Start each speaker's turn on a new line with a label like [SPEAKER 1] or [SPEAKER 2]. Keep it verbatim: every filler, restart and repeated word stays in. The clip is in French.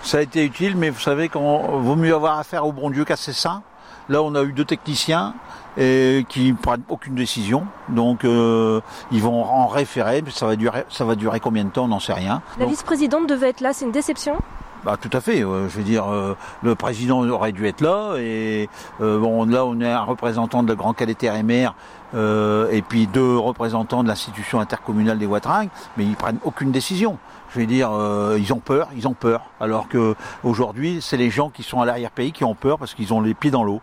[SPEAKER 1] Ça a été utile, mais vous savez qu'il vaut mieux avoir affaire au bon Dieu qu'à ses saints. Là, on a eu deux techniciens et qui ne prennent aucune décision. Donc, euh, ils vont en référer. Mais ça va durer, ça va durer combien de temps, on n'en sait rien.
[SPEAKER 2] La
[SPEAKER 1] Donc,
[SPEAKER 2] vice-présidente devait être là, c'est une déception ?
[SPEAKER 1] Bah, tout à fait. Euh, je veux dire, euh, le président aurait dû être là. Et euh, bon, là, on est un représentant de la Grand Calais Terre et Mer euh, et puis deux représentants de l'institution intercommunale des Watringues, mais ils prennent aucune décision. Je veux dire, euh, ils ont peur, ils ont peur. Alors que aujourd'hui, c'est les gens qui sont à l'arrière-pays qui ont peur parce qu'ils ont les pieds dans l'eau.